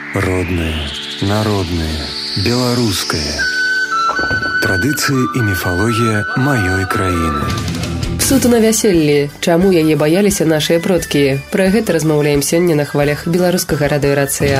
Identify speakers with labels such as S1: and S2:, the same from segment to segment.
S1: Родное, народное, беларускае. Традыцыі і міфалогія маёй краіны.
S2: Псуту на вяселлі. Чаму яе баяліся нашыя продкі? Пра гэта размаўляем сёння на хвалях беларускага радыёрацыя.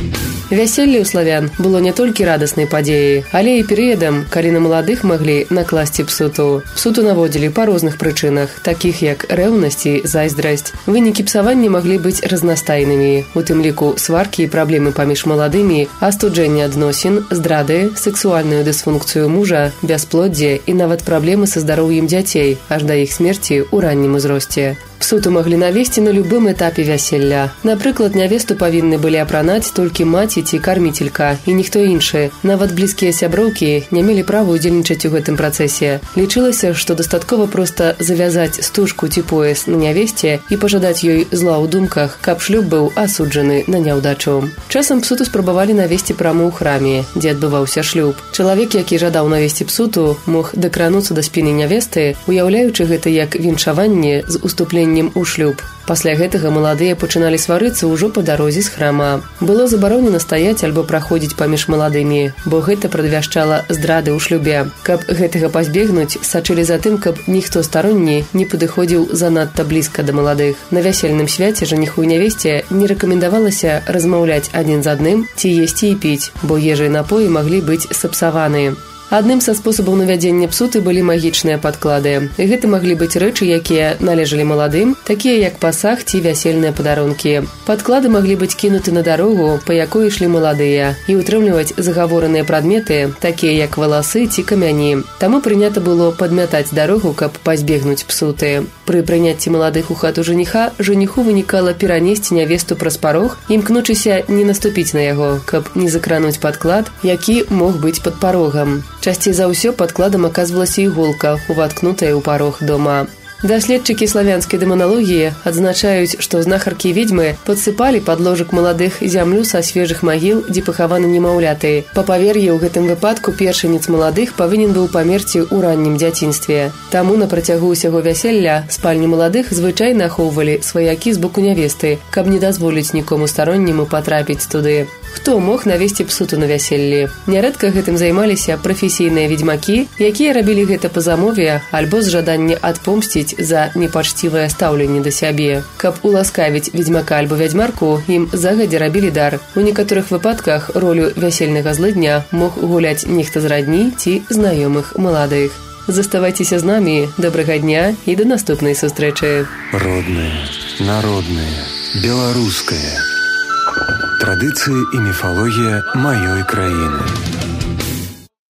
S2: Вяселле ў славян было не толькі радаснай падзеяй, але і перыядам, калі на маладых маглі накласці псуту. Псуту наводзілі па розных прычынах, такіх як рэўнасць і зайздрасць. Вынікі псавання маглі быць разнастайнымі, у тым ліку сваркі і праблемы паміж маладымі, астуджэнне адносін, здрады, сексуальную дысфункцыю мужа, бясплоддзе і нават праблемы са здароўем дзяцей, аж да іх смерці ў раннім узросце. Псуту маглі навесці на любым этапе вяселля. Напрыклад, нявесту павінны былі апранаць толькі маці ці карміцелька і ніхто іншы. Нават блізкія сяброўкі не мелі права ўдзельнічаць у гэтым працэсе. Лічылася, што дастаткова проста завязаць стужку ці пояс на нявесце і пажадаць ёй зла ў думках, каб шлюб быў асуджаны на няўдачу. Часам псуту спрабавалі навесці прама ў храме, дзе адбываўся шлюб. Чалавек, які жадаў навесці псуту, мог дакрануцца да спіны нявесты, уяўляючы гэта як віншаванне з уступленнем у шлюб. Пасля гэтага маладыя пачыналі сварыцца ўжо па дарозе з храма. Было забаронена стаяць альбо праходзіць паміж маладымі, бо гэта прадвяшчала здрады ў шлюбе. Каб гэтага пазбегнуць, сачылі за тым, каб ніхто старонні не падыходзіў занадта блізка да маладых. На вясельным свяце жаніху і нявесце не рэкамендавалася размаўляць адзін з адным ці есці і піць, бо ежа і напоі маглі быць сапсаваныя. Адным са спосабаў навядзення псуты былі магічныя падклады. І гэта маглі быць рэчы, якія належалі маладым, такія як пасаг ці вясельныя падарункі. Падклады маглі быць кінуты на дарогу, па якой ішлі маладыя, і ўтрымліваць загавораныя прадметы, такія як валасы ці камяні. Таму прынята было падмятаць дарогу, каб пазбегнуць псуты. Пры прыняцці маладых у хату жаніха, жаніху вынікала перанесці нявесту праз парог, імкнучыся не наступіць на яго, каб не закрануць падклад, які мог быць пад парогам. Часцей за ўсё падкладам аказвалася іголка, уваткнутая ў парог дома. Даследчыкі славянскай дэманалогіі адзначаюць, што знахаркі-ведзьмы падсыпалі пад ложак маладых зямлю са свежых магіл, дзе пахаваны немаўляты. Па павер'і, у гэтым выпадку першынец маладых павінен быў памерці ў раннім дзяцінстве. Таму на працягу ўсяго вяселля спальні маладых звычайна ахоўвалі сваякі з боку нявесты, каб не дазволіць нікому старонняму патрапіць туды. Хто мог навесці псуту на вяселлі? Нярэдка гэтым займаліся прафесійныя ведзьмакі, якія рабілі гэта па замове альбо з жадання адпомсціць за непачцівае стаўленне да сябе. Каб уласкавіць ведзьмака альбо вядзьмарку, ім загадзя рабілі дар. У некаторых выпадках ролю вясельнага злыдня мог гуляць нехта з радні ці знаёмых маладых. Заставайцеся з намі, добрага дня і да наступнай сустрэчы.
S1: Роднае, народнае, беларускае. Традыцыі і міфалогія маёй краіны.